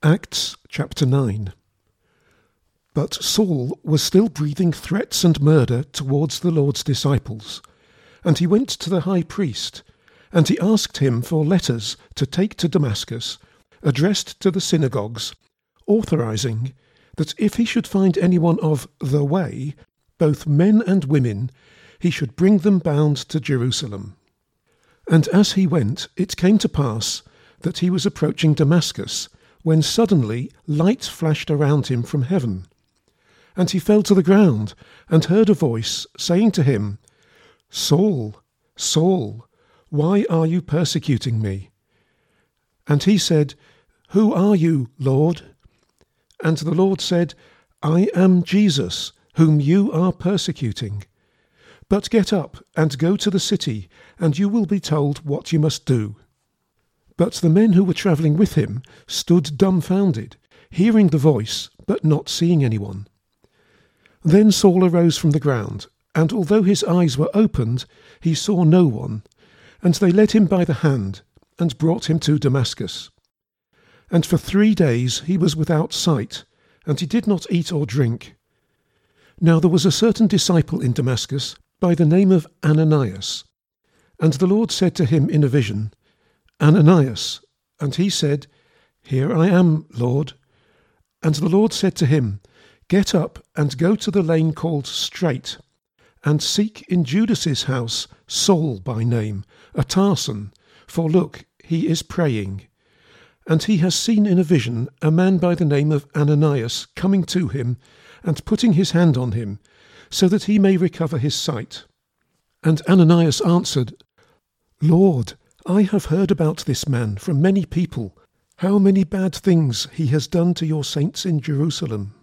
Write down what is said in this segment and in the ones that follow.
Acts chapter 9. But Saul was still breathing threats and murder towards the Lord's disciples, and he went to the high priest, and he asked him for letters to take to Damascus, addressed to the synagogues, authorizing that if he should find anyone of the way, both men and women, he should bring them bound to Jerusalem. And as he went, it came to pass that he was approaching Damascus, when suddenly light flashed around him from heaven. And he fell to the ground, and heard a voice saying to him, Saul, Saul, why are you persecuting me? And he said, Who are you, Lord? And the Lord said, I am Jesus, whom you are persecuting. But get up and go to the city, and you will be told what you must do. But the men who were travelling with him stood dumbfounded, hearing the voice, but not seeing anyone. Then Saul arose from the ground, and although his eyes were opened, he saw no one. And they led him by the hand, and brought him to Damascus. And for 3 days he was without sight, and he did not eat or drink. Now there was a certain disciple in Damascus, by the name of Ananias. And the Lord said to him in a vision, Ananias. And he said, Here I am, Lord. And the Lord said to him, Get up and go to the lane called Straight, and seek in Judas's house Saul by name, a Tarson, for look, he is praying. And he has seen in a vision a man by the name of Ananias coming to him, and putting his hand on him, so that he may recover his sight. And Ananias answered, Lord, I have heard about this man from many people, how many bad things he has done to your saints in Jerusalem.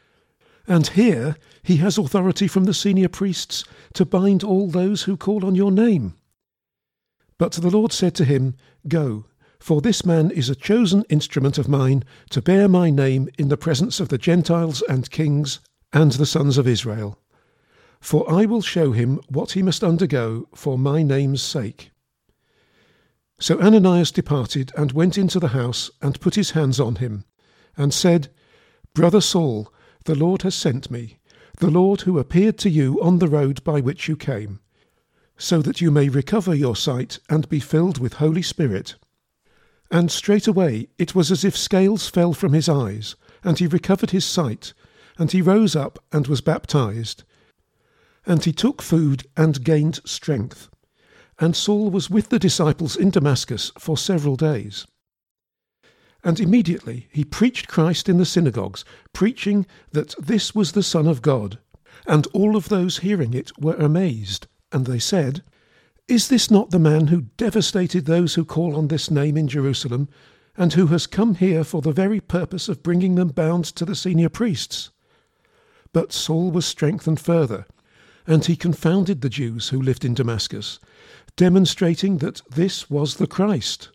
And here he has authority from the senior priests to bind all those who call on your name. But the Lord said to him, Go, for this man is a chosen instrument of mine to bear my name in the presence of the Gentiles and kings and the sons of Israel. For I will show him what he must undergo for my name's sake. So Ananias departed and went into the house and put his hands on him, and said, Brother Saul, the Lord has sent me, the Lord who appeared to you on the road by which you came, so that you may recover your sight and be filled with Holy Spirit. And straightway it was as if scales fell from his eyes, and he recovered his sight, and he rose up and was baptized. And he took food and gained strength. And Saul was with the disciples in Damascus for several days. And immediately he preached Christ in the synagogues, preaching that this was the Son of God. And all of those hearing it were amazed, and they said, Is this not the man who devastated those who call on this name in Jerusalem, and who has come here for the very purpose of bringing them bound to the senior priests? But Saul was strengthened further, and he confounded the Jews who lived in Damascus, demonstrating that this was the Christ.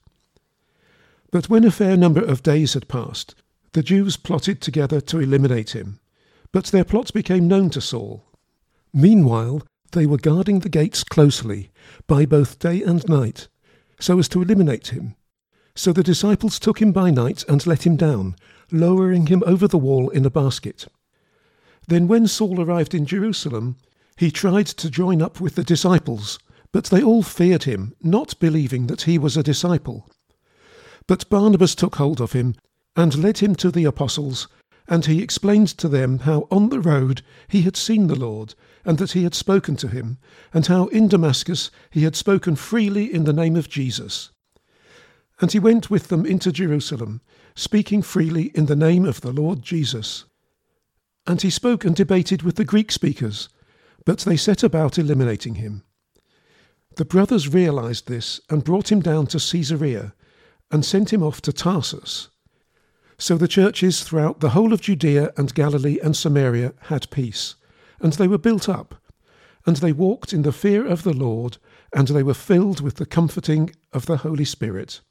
But when a fair number of days had passed, the Jews plotted together to eliminate him, but their plot became known to Saul. Meanwhile, they were guarding the gates closely, by both day and night, so as to eliminate him. So the disciples took him by night and let him down, lowering him over the wall in a basket. Then when Saul arrived in Jerusalem, he tried to join up with the disciples, but they all feared him, not believing that he was a disciple. But Barnabas took hold of him, and led him to the apostles, and he explained to them how on the road he had seen the Lord, and that he had spoken to him, and how in Damascus he had spoken freely in the name of Jesus. And he went with them into Jerusalem, speaking freely in the name of the Lord Jesus. And he spoke and debated with the Greek speakers, but they set about eliminating him. The brothers realized this and brought him down to Caesarea and sent him off to Tarsus. So the churches throughout the whole of Judea and Galilee and Samaria had peace, and they were built up, and they walked in the fear of the Lord, and they were filled with the comforting of the Holy Spirit.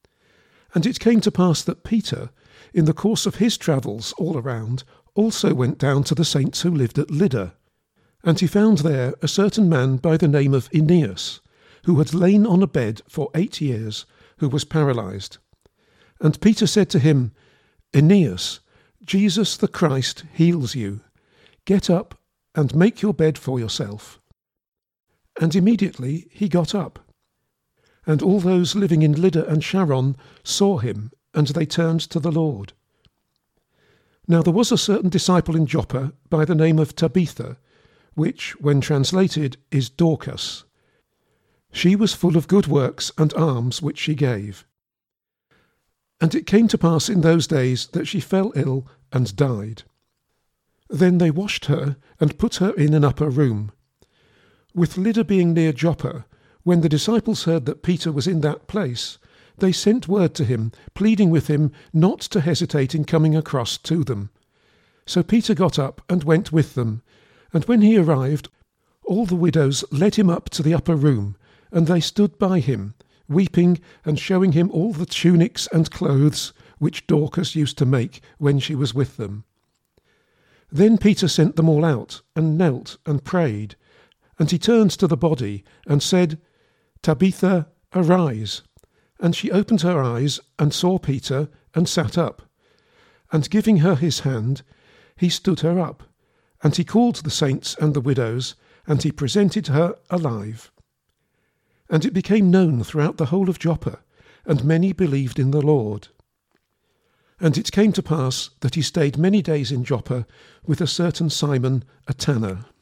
And it came to pass that Peter, in the course of his travels all around, also went down to the saints who lived at Lydda. And he found there a certain man by the name of Aeneas, who had lain on a bed for 8 years, who was paralyzed. And Peter said to him, Aeneas, Jesus the Christ heals you. Get up and make your bed for yourself. And immediately he got up. And all those living in Lydda and Sharon saw him, and they turned to the Lord. Now there was a certain disciple in Joppa by the name of Tabitha, which, when translated, is Dorcas. She was full of good works and alms which she gave. And it came to pass in those days that she fell ill and died. Then they washed her and put her in an upper room. With Lydda being near Joppa, when the disciples heard that Peter was in that place, they sent word to him, pleading with him not to hesitate in coming across to them. So Peter got up and went with them, and when he arrived, all the widows led him up to the upper room, and they stood by him, weeping and showing him all the tunics and clothes which Dorcas used to make when she was with them. Then Peter sent them all out, and knelt and prayed, and he turned to the body and said, Tabitha, arise. And she opened her eyes and saw Peter, and sat up. And giving her his hand, he stood her up. And he called the saints and the widows, and he presented her alive. And it became known throughout the whole of Joppa, and many believed in the Lord. And it came to pass that he stayed many days in Joppa with a certain Simon, a tanner.